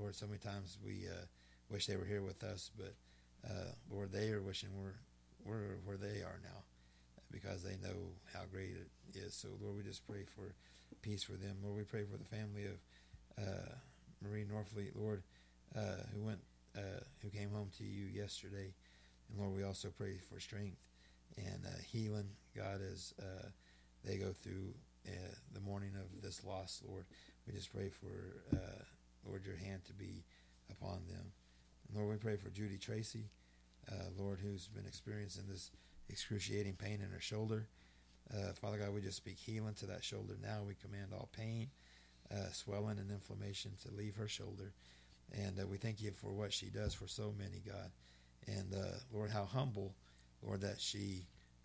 Lord, so many times we wish they were here with us, but Lord, they are wishing we're where they are now because they know how great it is. So, Lord, we just pray for peace for them. Lord, we pray for the family of Marie Norfleet, Lord, who came home to you yesterday. And, Lord, we also pray for strength and healing, God, as they go through the mourning of this loss, Lord. We just pray for, Lord, your hand to be upon them. And Lord, we pray for Judy Tracy, Lord, who's been experiencing this excruciating pain in her shoulder. Father God, we just speak healing to that shoulder now. We command all pain, swelling, and inflammation to leave her shoulder. And we thank you for what she does for so many, God. And, Lord, how humble, Lord, that she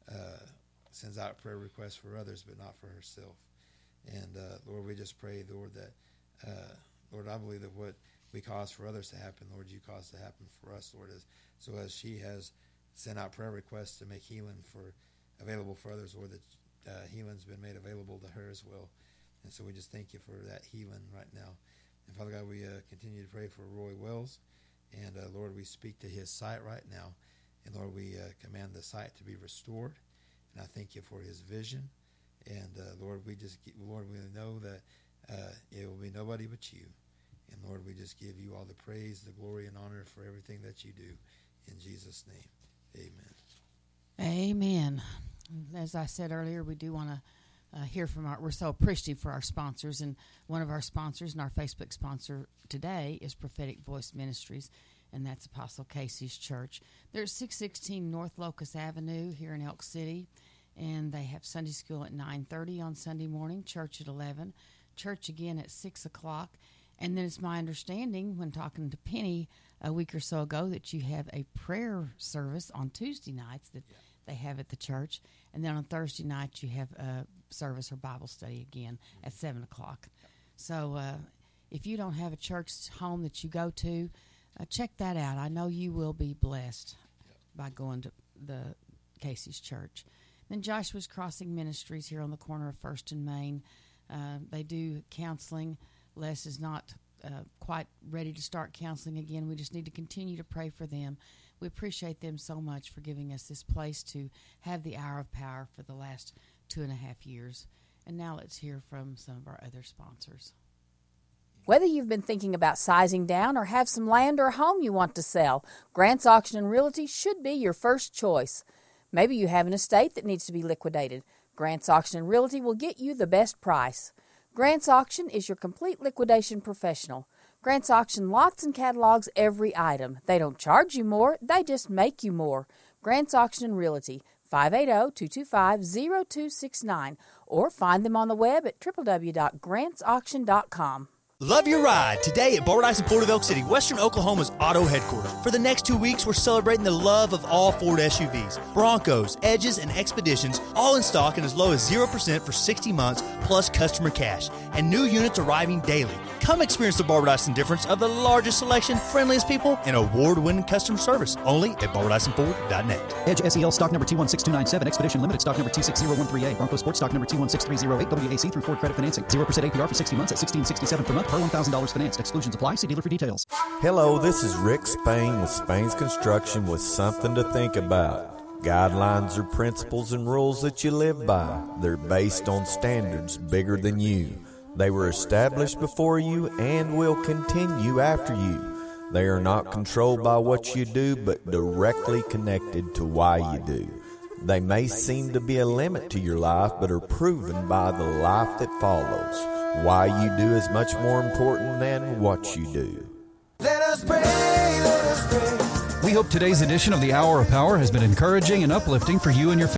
sends out prayer requests for others, but not for herself. And, Lord, we just pray, Lord, that, Lord, I believe that what we cause for others to happen, Lord, you cause to happen for us, Lord. As she has sent out prayer requests to make healing available for others, Lord, that healing's been made available to her as well. And so we just thank you for that healing right now. And, Father God, we continue to pray for Roy Wells. And, Lord, we speak to his sight right now. And, Lord, we command the sight to be restored. And I thank you for his vision. And, Lord, we know that it will be nobody but you. And, Lord, we just give you all the praise, the glory, and honor for everything that you do. In Jesus' name, amen. Amen. As I said earlier, we do want to hear from we're so appreciative for our sponsors. And one of our sponsors and our Facebook sponsor today is Prophetic Voice Ministries, and that's Apostle Casey's church. They're at 616 North Locust Avenue here in Elk City, and they have Sunday school at 9:30 on Sunday morning, church at 11, church again at 6 o'clock. And then it's my understanding when talking to Penny a week or so ago that you have a prayer service on Tuesday nights that they have at the church. And then on Thursday nights you have a service or Bible study again at 7 o'clock. So if you don't have a church home that you go to, check that out. I know you will be blessed by going to the Casey's church. Then Joshua's Crossing Ministries here on the corner of 1st and Main. They do counseling. Les is not quite ready to start counseling again. We just need to continue to pray for them. We appreciate them so much for giving us this place to have the Hour of Power for the last 2.5 years. And now let's hear from some of our other sponsors. Whether you've been thinking about sizing down or have some land or a home you want to sell, Grant's Auction and Realty should be your first choice. Maybe you have an estate that needs to be liquidated. Grant's Auction and Realty will get you the best price. Grant's Auction is your complete liquidation professional. Grant's Auction lots and catalogs every item. They don't charge you more, they just make you more. Grant's Auction and Realty, 580-225-0269, or find them on the web at www.grantsauction.com. Love your ride today at Barbara Dyson Ford of Elk City, Western Oklahoma's auto headquarters. For the next 2 weeks, we're celebrating the love of all Ford SUVs, Broncos, Edges, and Expeditions, all in stock and as low as 0% for 60 months plus customer cash, and new units arriving daily. Come experience the Barbara Dyson difference of the largest selection, friendliest people, and award-winning customer service only at BarbaraDysonFord.net. Edge SEL stock number T16297, Expedition Limited stock number T60138, Bronco Sports stock number T16308, WAC through Ford Credit Financing, 0% APR for 60 months at $1667 per month per $1,000 financed. Exclusions apply. See dealer for details. Hello, this is Rick Spain with Spain's Construction with something to think about. Guidelines are principles and rules that you live by. They're based on standards bigger than you. They were established before you and will continue after you. They are not controlled by what you do, but directly connected to why you do. They may seem to be a limit to your life, but are proven by the life that follows. Why you do is much more important than what you do. Let us pray, let us pray. We hope today's edition of the Hour of Power has been encouraging and uplifting for you and your family.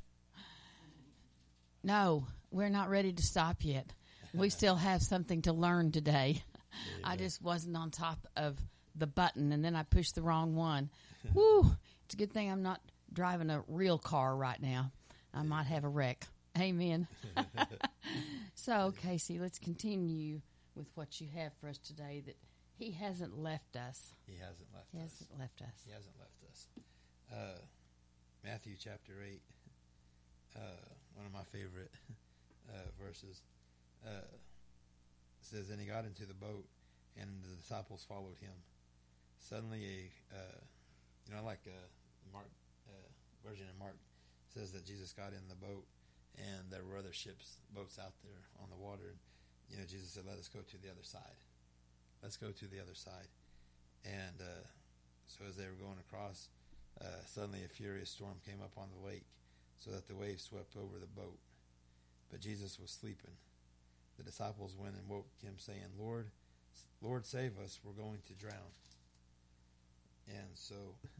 No, we're not ready to stop yet. We still have something to learn today. I just wasn't on top of the button, and then I pushed the wrong one. Woo! It's a good thing I'm not driving a real car right now. I might have a wreck. Amen. So, Casey, let's continue with what you have for us today, that he hasn't left us. He hasn't left us. He hasn't left us. Matthew chapter 8, one of my favorite verses, says, "And he got into the boat, and the disciples followed him. Suddenly, like Mark version in Mark says that Jesus got in the boat, and there were other boats out there on the water. And, Jesus said, "Let us go to the other side. Let's go to the other side." And so as they were going across, suddenly a furious storm came up on the lake, so that the waves swept over the boat. But Jesus was sleeping. The disciples went and woke him, saying, "Lord, Lord, save us, we're going to drown." And so,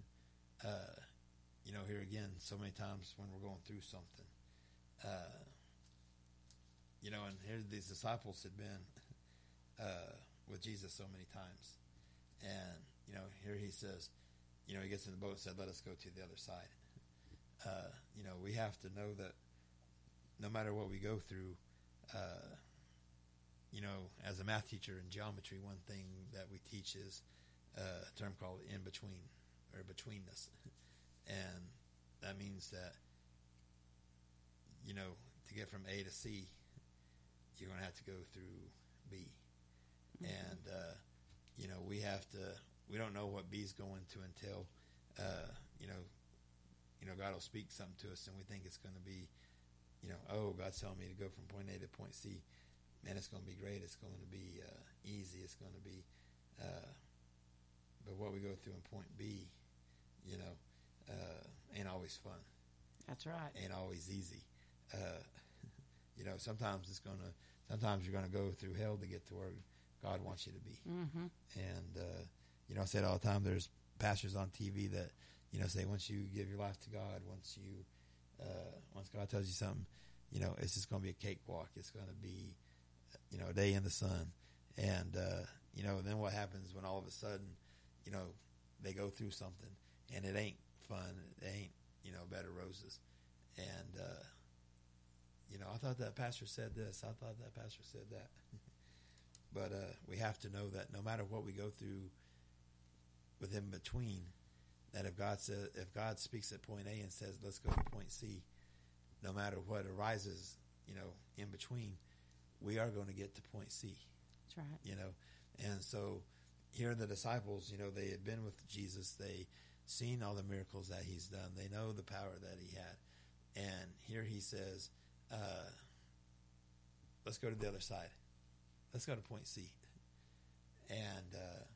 here again, so many times when we're going through something, and here these disciples had been with Jesus so many times. And, here he says, he gets in the boat and said, "Let us go to the other side." We have to know that no matter what we go through, as a math teacher in geometry, one thing that we teach is a term called in between, or betweenness. And that means that, to get from A to C, you're going to have to go through B. Mm-hmm. And, we don't know what B is going to entail. God will speak something to us, and we think it's going to be, God's telling me to go from point A to point C. Man, it's going to be great. It's going to be easy. It's going to be, but what we go through in point B, ain't always fun. That's right. Ain't always easy. Sometimes you're going to go through hell to get to where God wants you to be. Mm-hmm. And, I say it all the time, there's pastors on TV that, say once you give your life to God, once God tells you something, it's just going to be a cakewalk. It's going to be, a day in the sun. And, then what happens when all of a sudden, they go through something and it ain't fun. It ain't, bed of roses. And, I thought that pastor said this. I thought that pastor said that. But we have to know that no matter what we go through within between, that if God speaks at point A and says, "Let's go to point C," no matter what arises, in between, we are going to get to point C. That's right. And so here the disciples, they had been with Jesus. They seen all the miracles that he's done. They know the power that he had. And here he says, "Let's go to the other side. Let's go to point C." And,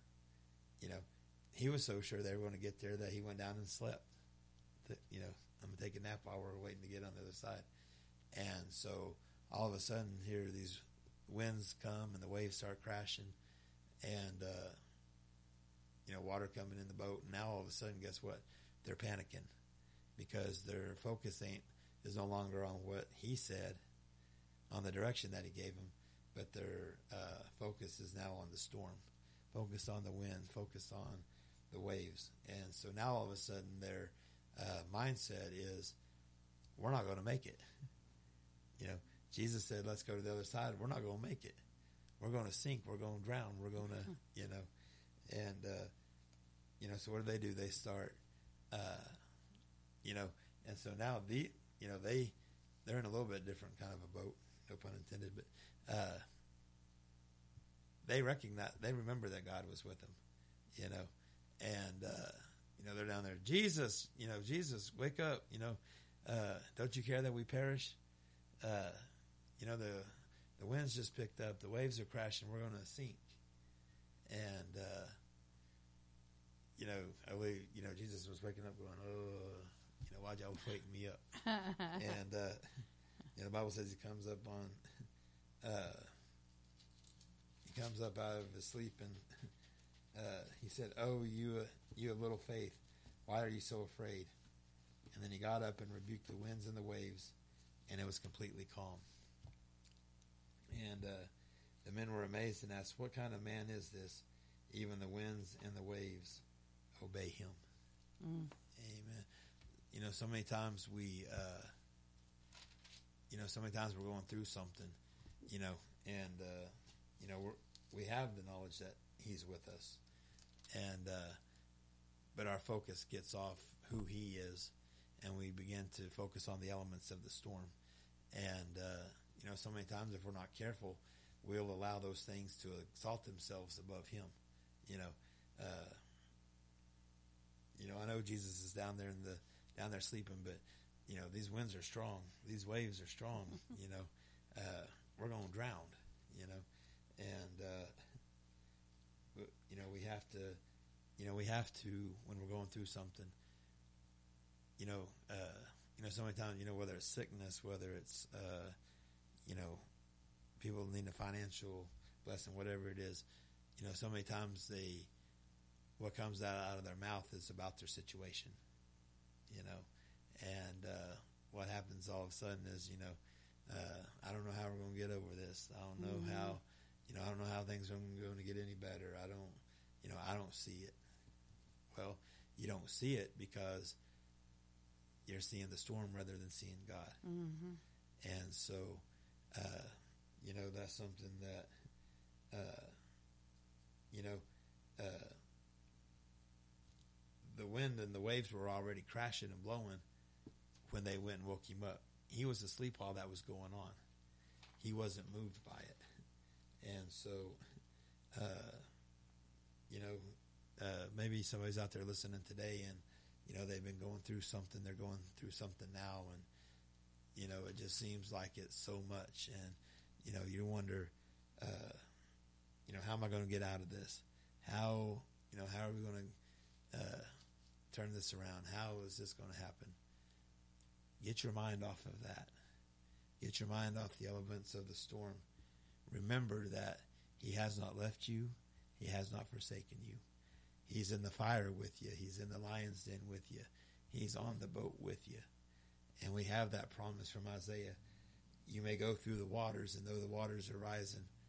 he was so sure they were going to get there that he went down and slept. I'm going to take a nap while we're waiting to get on the other side. And so all of a sudden here these winds come and the waves start crashing, and, water coming in the boat. And now all of a sudden, guess what? They're panicking because their focus is no longer on what he said, on the direction that he gave them, but their focus is now on the storm, focused on the wind, focused on the waves. And so now all of a sudden their mindset is, we're not going to make it. Jesus said, "Let's go to the other side." We're not going to make it. We're going to sink. We're going to drown. We're going to, and, so what do? They start, and so now they're in a little bit different kind of a boat, no pun intended, but they remember that God was with them, and, they're down there. Jesus, wake up, don't you care that we perish? The winds just picked up, the waves are crashing, we're going to sink. And, Jesus was waking up going, why'd y'all wake me up? And, the Bible says he comes up out of his sleep, and he said, "Oh, you of little faith, why are you so afraid?" And then he got up and rebuked the winds and the waves, and it was completely calm. And the men were amazed and asked, "What kind of man is this? Even the winds and the waves obey him." Amen. So many times we're going through something, and we have the knowledge that he's with us, and but our focus gets off who he is, and we begin to focus on the elements of the storm. And so many times if we're not careful, we'll allow those things to exalt themselves above Him. I know Jesus is down there sleeping, but these winds are strong, these waves are strong. We're going to drown. And we have to when we're going through something. So many times, whether it's sickness, whether it's people need a financial blessing, whatever it is, so many times what comes out of their mouth is about their situation, and what happens all of a sudden is, I don't know how we're going to get over this. I don't know how, I don't know how things are going to get any better. I don't see it. Well, you don't see it because you're seeing the storm rather than seeing God. Mm-hmm. And so, that's something that, the wind and the waves were already crashing and blowing when they went and woke him up. He was asleep while that was going on. He wasn't moved by it. And so, maybe somebody's out there listening today and, they've been going through something. They're going through something now, and, it just seems like it's so much. And, you wonder, how am I going to get out of this? How are we going to turn this around? How is this going to happen? Get your mind off of that. Get your mind off the elements of the storm. Remember that He has not left you. He has not forsaken you. He's in the fire with you. He's in the lion's den with you. He's on the boat with you. And we have that promise from Isaiah. You may go through the waters, and though the waters are rising,